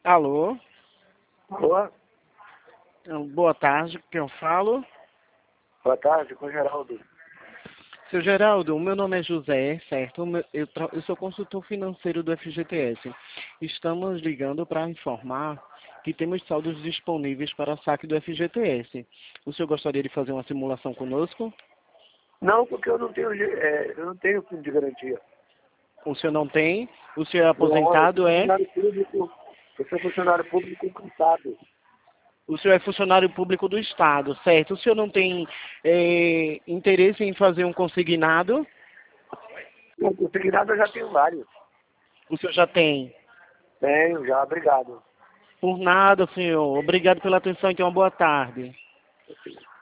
Alô, Boa, boa tarde, quem eu falo? boa tarde, com o Geraldo. Seu Geraldo, o meu nome é José, certo? Eu sou consultor financeiro do FGTS. Estamos ligando para informar que temos saldos disponíveis para saque do FGTS. O senhor gostaria de fazer uma simulação conosco? Não, porque eu não tenho fundo de garantia. O senhor não tem? O senhor é Não, eu aposentado, sou é? funcionário público, eu sou funcionário público cansado. O senhor é funcionário público do Estado, certo? O senhor não tem interesse em fazer um consignado? Não, consignado eu já tenho vários. O senhor já tem? Tenho já, obrigado. Por nada, senhor. Obrigado pela atenção e tenha uma boa tarde.